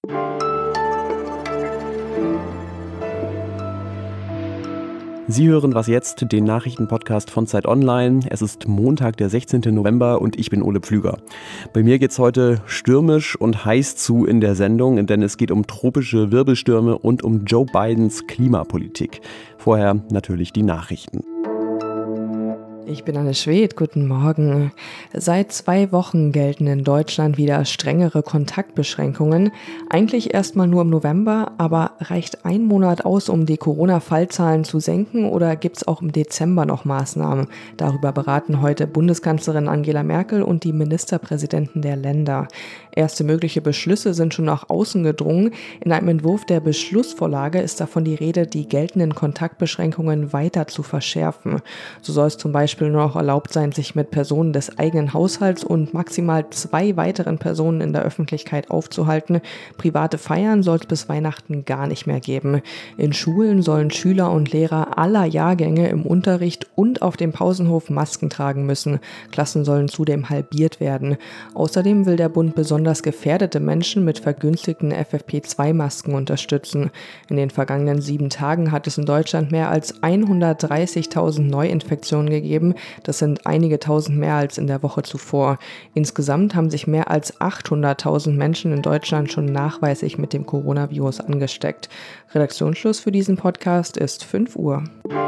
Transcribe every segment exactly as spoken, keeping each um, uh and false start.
Sie hören Was jetzt, den Nachrichtenpodcast von Zeit Online. Es ist Montag, der sechzehnten November und ich bin Ole Pflüger. Bei mir geht's heute stürmisch und heiß zu in der Sendung, denn es geht um tropische Wirbelstürme und um Joe Bidens Klimapolitik. Vorher natürlich die Nachrichten. Ich bin Anne Schwedt, guten Morgen. Seit zwei Wochen gelten in Deutschland wieder strengere Kontaktbeschränkungen. Eigentlich erstmal nur im November, aber reicht ein Monat aus, um die Corona-Fallzahlen zu senken, oder gibt es auch im Dezember noch Maßnahmen? Darüber beraten heute Bundeskanzlerin Angela Merkel und die Ministerpräsidenten der Länder. Erste mögliche Beschlüsse sind schon nach außen gedrungen. In einem Entwurf der Beschlussvorlage ist davon die Rede, die geltenden Kontaktbeschränkungen weiter zu verschärfen. So soll es zum Beispiel nur noch erlaubt sein, sich mit Personen des eigenen Haushalts und maximal zwei weiteren Personen in der Öffentlichkeit aufzuhalten. Private Feiern soll es bis Weihnachten gar nicht mehr geben. In Schulen sollen Schüler und Lehrer aller Jahrgänge im Unterricht und auf dem Pausenhof Masken tragen müssen. Klassen sollen zudem halbiert werden. Außerdem will der Bund besonders gefährdete Menschen mit vergünstigten F F P zwei Masken unterstützen. In den vergangenen sieben Tagen hat es in Deutschland mehr als hundertdreißigtausend Neuinfektionen gegeben. Das sind einige tausend mehr als in der Woche zuvor. Insgesamt haben sich mehr als achthunderttausend Menschen in Deutschland schon nachweislich mit dem Coronavirus angesteckt. Redaktionsschluss für diesen Podcast ist fünf Uhr.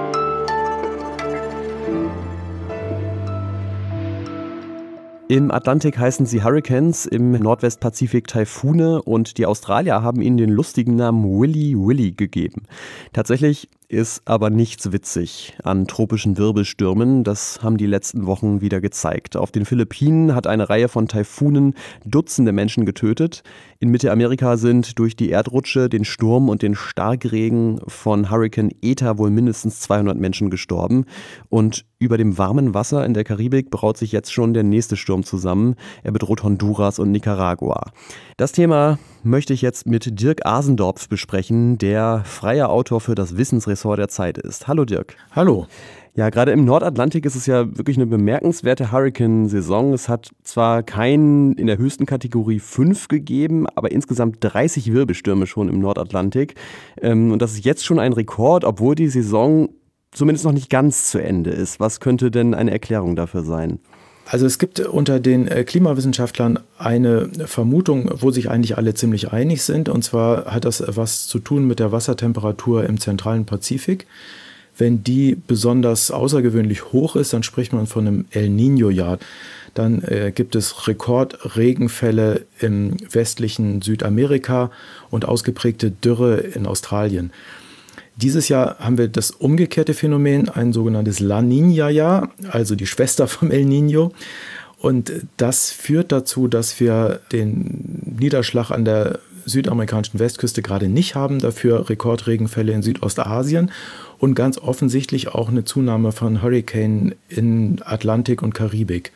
Im Atlantik heißen sie Hurricanes, im Nordwestpazifik Taifune und die Australier haben ihnen den lustigen Namen Willy Willy gegeben. Tatsächlich ist aber nichts witzig an tropischen Wirbelstürmen. Das haben die letzten Wochen wieder gezeigt. Auf den Philippinen hat eine Reihe von Taifunen Dutzende Menschen getötet. In Mittelamerika sind durch die Erdrutsche, den Sturm und den Starkregen von Hurrikan Eta wohl mindestens zweihundert Menschen gestorben. Und über dem warmen Wasser in der Karibik braut sich jetzt schon der nächste Sturm zusammen. Er bedroht Honduras und Nicaragua. Das Thema möchte ich jetzt mit Dirk Asendorf besprechen, der freier Autor für das Wissensressort der Zeit ist. Hallo Dirk. Hallo. Ja, gerade im Nordatlantik ist es ja wirklich eine bemerkenswerte Hurrikan-Saison. Es hat zwar keinen in der höchsten Kategorie fünf gegeben, aber insgesamt dreißig Wirbelstürme schon im Nordatlantik. Und das ist jetzt schon ein Rekord, obwohl die Saison zumindest noch nicht ganz zu Ende ist. Was könnte denn eine Erklärung dafür sein? Also es gibt unter den Klimawissenschaftlern eine Vermutung, wo sich eigentlich alle ziemlich einig sind. Und zwar hat das was zu tun mit der Wassertemperatur im zentralen Pazifik. Wenn die besonders außergewöhnlich hoch ist, dann spricht man von einem El Niño-Jahr. Dann äh, gibt es Rekordregenfälle im westlichen Südamerika und ausgeprägte Dürre in Australien. Dieses Jahr haben wir das umgekehrte Phänomen, ein sogenanntes La Niña-Jahr, also die Schwester vom El Niño. Und das führt dazu, dass wir den Niederschlag an der südamerikanischen Westküste gerade nicht haben, dafür Rekordregenfälle in Südostasien und ganz offensichtlich auch eine Zunahme von Hurrikanen in Atlantik und Karibik.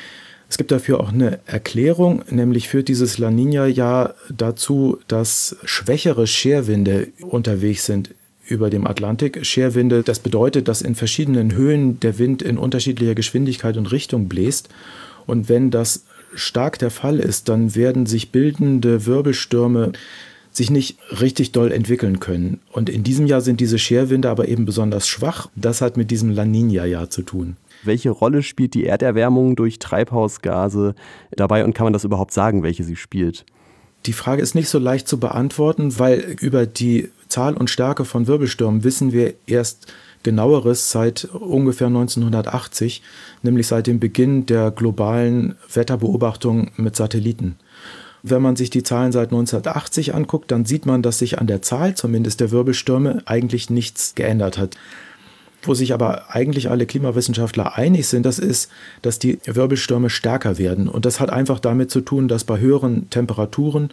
Es gibt dafür auch eine Erklärung, nämlich führt dieses La Niña-Jahr dazu, dass schwächere Scherwinde unterwegs sind über dem Atlantik. Scherwinde, das bedeutet, dass in verschiedenen Höhen der Wind in unterschiedlicher Geschwindigkeit und Richtung bläst. Und wenn das stark der Fall ist, dann werden sich bildende Wirbelstürme sich nicht richtig doll entwickeln können. Und in diesem Jahr sind diese Scherwinde aber eben besonders schwach. Das hat mit diesem La Niña-Jahr zu tun. Welche Rolle spielt die Erderwärmung durch Treibhausgase dabei und kann man das überhaupt sagen, welche sie spielt? Die Frage ist nicht so leicht zu beantworten, weil über die Zahl und Stärke von Wirbelstürmen wissen wir erst Genaueres seit ungefähr neunzehnhundertachtzig, nämlich seit dem Beginn der globalen Wetterbeobachtung mit Satelliten. Wenn man sich die Zahlen seit neunzehnhundertachtzig anguckt, dann sieht man, dass sich an der Zahl zumindest der Wirbelstürme eigentlich nichts geändert hat. Wo sich aber eigentlich alle Klimawissenschaftler einig sind, das ist, dass die Wirbelstürme stärker werden. Und das hat einfach damit zu tun, dass bei höheren Temperaturen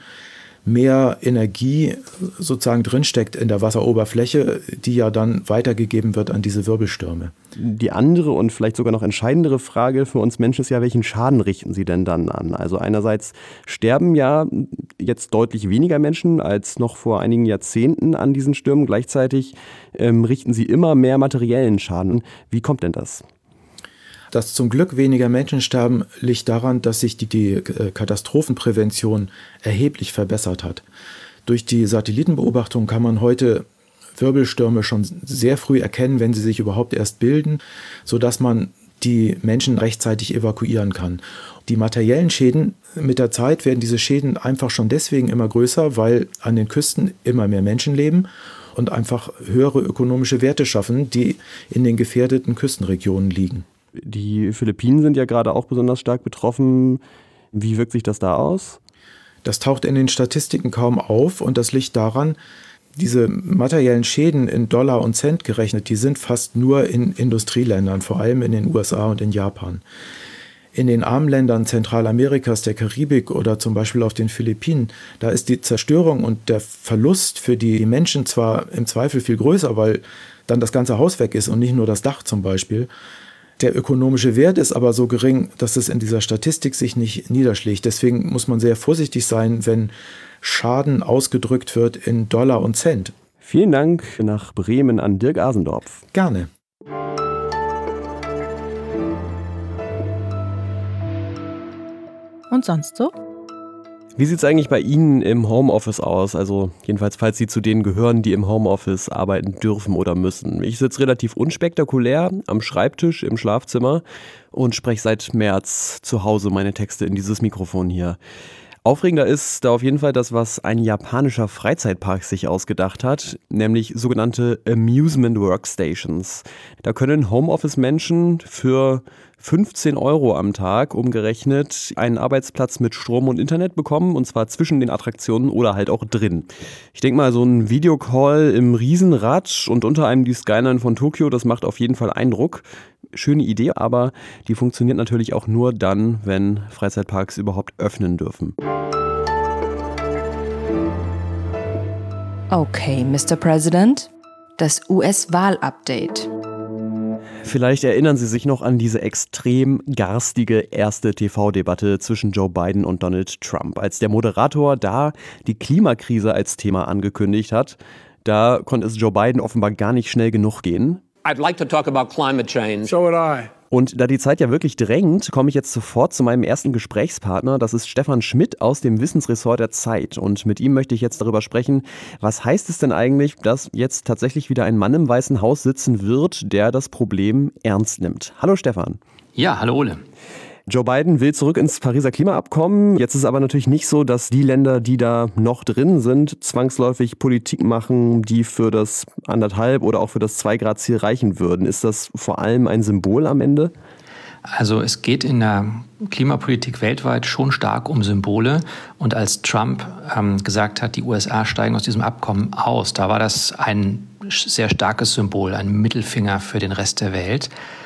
mehr Energie sozusagen drinsteckt in der Wasseroberfläche, die ja dann weitergegeben wird an diese Wirbelstürme. Die andere und vielleicht sogar noch entscheidendere Frage für uns Menschen ist ja, welchen Schaden richten sie denn dann an? Also einerseits sterben ja jetzt deutlich weniger Menschen als noch vor einigen Jahrzehnten an diesen Stürmen. Gleichzeitig ähm, richten sie immer mehr materiellen Schaden. Wie kommt denn das? Dass zum Glück weniger Menschen sterben, liegt daran, dass sich die, die Katastrophenprävention erheblich verbessert hat. Durch die Satellitenbeobachtung kann man heute Wirbelstürme schon sehr früh erkennen, wenn sie sich überhaupt erst bilden, sodass man die Menschen rechtzeitig evakuieren kann. Die materiellen Schäden, mit der Zeit werden diese Schäden einfach schon deswegen immer größer, weil an den Küsten immer mehr Menschen leben und einfach höhere ökonomische Werte schaffen, die in den gefährdeten Küstenregionen liegen. Die Philippinen sind ja gerade auch besonders stark betroffen. Wie wirkt sich das da aus? Das taucht in den Statistiken kaum auf und das liegt daran, diese materiellen Schäden in Dollar und Cent gerechnet, die sind fast nur in Industrieländern, vor allem in den U S A und in Japan. In den armen Ländern Zentralamerikas, der Karibik oder zum Beispiel auf den Philippinen, da ist die Zerstörung und der Verlust für die Menschen zwar im Zweifel viel größer, weil dann das ganze Haus weg ist und nicht nur das Dach zum Beispiel. Der ökonomische Wert ist aber so gering, dass es in dieser Statistik sich nicht niederschlägt. Deswegen muss man sehr vorsichtig sein, wenn Schaden ausgedrückt wird in Dollar und Cent. Vielen Dank nach Bremen an Dirk Asendorf. Gerne. Und sonst so? Wie sieht es eigentlich bei Ihnen im Homeoffice aus? Also jedenfalls, falls Sie zu denen gehören, die im Homeoffice arbeiten dürfen oder müssen. Ich sitze relativ unspektakulär am Schreibtisch im Schlafzimmer und spreche seit März zu Hause meine Texte in dieses Mikrofon hier. Aufregender ist da auf jeden Fall das, was ein japanischer Freizeitpark sich ausgedacht hat, nämlich sogenannte Amusement Workstations. Da können Homeoffice-Menschen für fünfzehn Euro am Tag umgerechnet einen Arbeitsplatz mit Strom und Internet bekommen, und zwar zwischen den Attraktionen oder halt auch drin. Ich denke mal, so ein Videocall im Riesenrad und unter einem die Skyline von Tokio, das macht auf jeden Fall Eindruck. Schöne Idee, aber die funktioniert natürlich auch nur dann, wenn Freizeitparks überhaupt öffnen dürfen. Okay, Mister President, das U S-Wahl-Update. Vielleicht erinnern Sie sich noch an diese extrem garstige erste T V-Debatte zwischen Joe Biden und Donald Trump. Als der Moderator da die Klimakrise als Thema angekündigt hat, da konnte es Joe Biden offenbar gar nicht schnell genug gehen. I'd like to talk about climate change. So would I. Und da die Zeit ja wirklich drängt, komme ich jetzt sofort zu meinem ersten Gesprächspartner. Das ist Stefan Schmidt aus dem Wissensressort der Zeit. Und mit ihm möchte ich jetzt darüber sprechen, was heißt es denn eigentlich, dass jetzt tatsächlich wieder ein Mann im Weißen Haus sitzen wird, der das Problem ernst nimmt. Hallo Stefan. Ja, hallo Ole. Joe Biden will zurück ins Pariser Klimaabkommen. Jetzt ist aber natürlich nicht so, dass die Länder, die da noch drin sind, zwangsläufig Politik machen, die für das anderthalb oder auch für das Zwei-Grad-Ziel reichen würden. Ist das vor allem ein Symbol am Ende? Also es geht in der Klimapolitik weltweit schon stark um Symbole. Und als Trump ähm, gesagt hat, die U S A steigen aus diesem Abkommen aus, da war das ein sehr starkes Symbol, ein Mittelfinger für den Rest der Welt.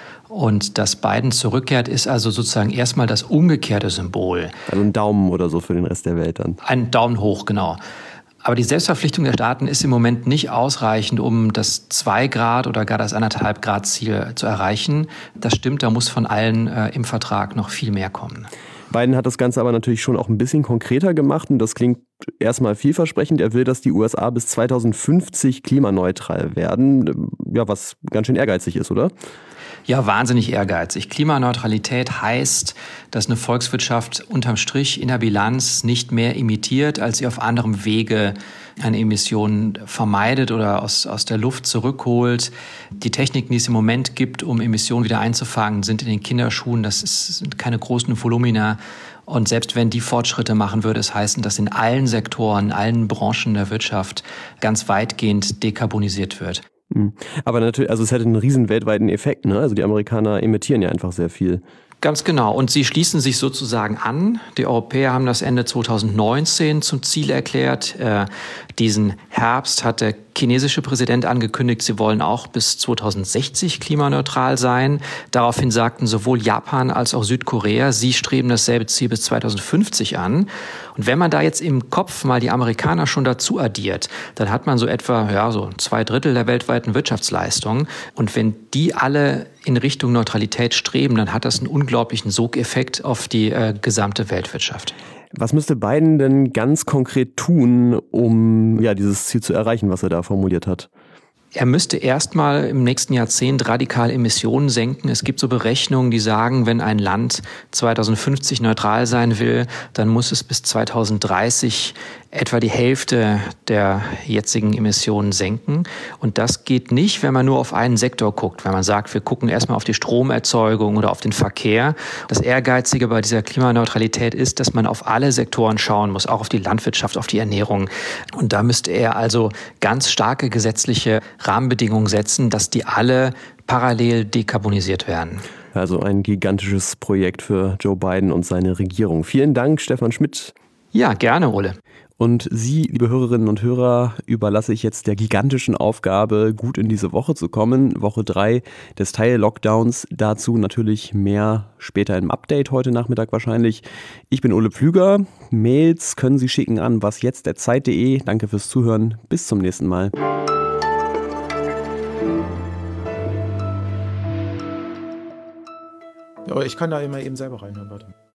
Und dass Biden zurückkehrt, ist also sozusagen erstmal das umgekehrte Symbol. Also ein Daumen oder so für den Rest der Welt dann. Ein Daumen hoch, genau. Aber die Selbstverpflichtung der Staaten ist im Moment nicht ausreichend, um das zwei Grad oder gar das anderthalb Grad Ziel zu erreichen. Das stimmt, da muss von allen äh, im Vertrag noch viel mehr kommen. Biden hat das Ganze aber natürlich schon auch ein bisschen konkreter gemacht und das klingt erstmal vielversprechend. Er will, dass die U S A bis zweitausendfünfzig klimaneutral werden, ja, was ganz schön ehrgeizig ist, oder? Ja, wahnsinnig ehrgeizig. Klimaneutralität heißt, dass eine Volkswirtschaft unterm Strich in der Bilanz nicht mehr emittiert, als sie auf anderem Wege eine Emission vermeidet oder aus, aus der Luft zurückholt. Die Techniken, die es im Moment gibt, um Emissionen wieder einzufangen, sind in den Kinderschuhen. Das ist, sind keine großen Volumina. Und selbst wenn die Fortschritte machen, würde es heißen, dass in allen Sektoren, allen Branchen der Wirtschaft ganz weitgehend dekarbonisiert wird. Aber natürlich, also es hätte einen riesen weltweiten Effekt, ne? Also die Amerikaner emittieren ja einfach sehr viel. Ganz genau. Und sie schließen sich sozusagen an. Die Europäer haben das Ende zweitausendneunzehn zum Ziel erklärt. Äh, diesen Herbst hat der chinesische Präsident angekündigt, sie wollen auch bis zweitausendsechzig klimaneutral sein. Daraufhin sagten sowohl Japan als auch Südkorea, sie streben dasselbe Ziel bis zweitausendfünfzig an. Und wenn man da jetzt im Kopf mal die Amerikaner schon dazu addiert, dann hat man so etwa ja, so zwei Drittel der weltweiten Wirtschaftsleistung. Und wenn die alle in Richtung Neutralität streben, dann hat das einen unglaublichen Sogeffekt auf die äh, gesamte Weltwirtschaft. Was müsste Biden denn ganz konkret tun, um ja, dieses Ziel zu erreichen, was er da formuliert hat? Er müsste erstmal im nächsten Jahrzehnt radikal Emissionen senken. Es gibt so Berechnungen, die sagen, wenn ein Land zweitausendfünfzig neutral sein will, dann muss es bis zweitausenddreißig etwa die Hälfte der jetzigen Emissionen senken. Und das geht nicht, wenn man nur auf einen Sektor guckt. Wenn man sagt, wir gucken erstmal auf die Stromerzeugung oder auf den Verkehr. Das Ehrgeizige bei dieser Klimaneutralität ist, dass man auf alle Sektoren schauen muss, auch auf die Landwirtschaft, auf die Ernährung. Und da müsste er also ganz starke gesetzliche Rahmenbedingungen setzen, dass die alle parallel dekarbonisiert werden. Also ein gigantisches Projekt für Joe Biden und seine Regierung. Vielen Dank, Stefan Schmidt. Ja, gerne, Ole. Und Sie, liebe Hörerinnen und Hörer, überlasse ich jetzt der gigantischen Aufgabe, gut in diese Woche zu kommen. Woche drei des Teil-Lockdowns. Dazu natürlich mehr später im Update heute Nachmittag wahrscheinlich. Ich bin Ole Pflüger. Mails können Sie schicken an wasjetzt at zeit punkt de. Danke fürs Zuhören. Bis zum nächsten Mal. Ja, ich kann da immer eben selber reinhören, warte.